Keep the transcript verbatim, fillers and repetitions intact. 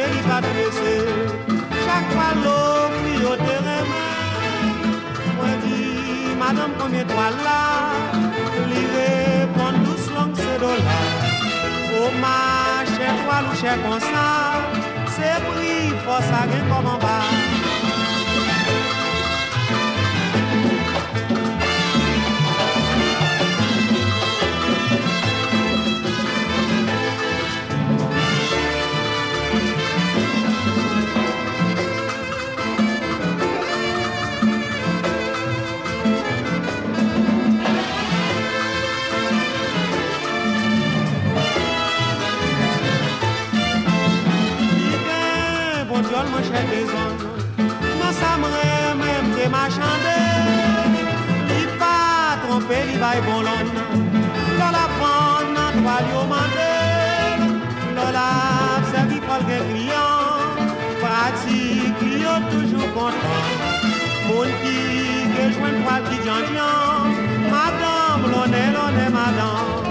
li pas pressé. Chaque fois l'eau pris au terrain, moi dis, madame, combien de toiles là? Li répond douce langue, c'est dollars. Oh ma chère toile ou chère comme ça, c'est prix, force à gain comme en bas. Mon cher des hommes, non ça m'aimerait même de marchander. Il pas tromper, il va y bon l'on. Dans la bande, dans toi, il y a mandé. Dans la servi pour le client, pratique, il y a toujours content. Mon qui, que joint toi, qui j'en madame, l'on est, l'on est madame.